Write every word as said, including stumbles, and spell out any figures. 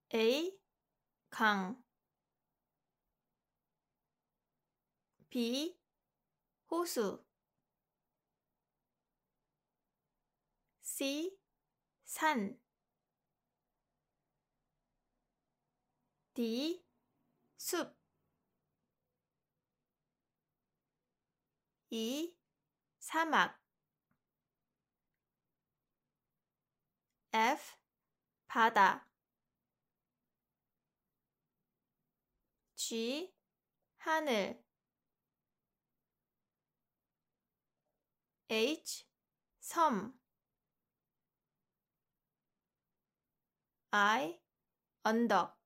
A. 강 B. 호수 C. 산 D. 숲 E. 사막 F. 바다 G. 하늘 H. 섬 I. 언덕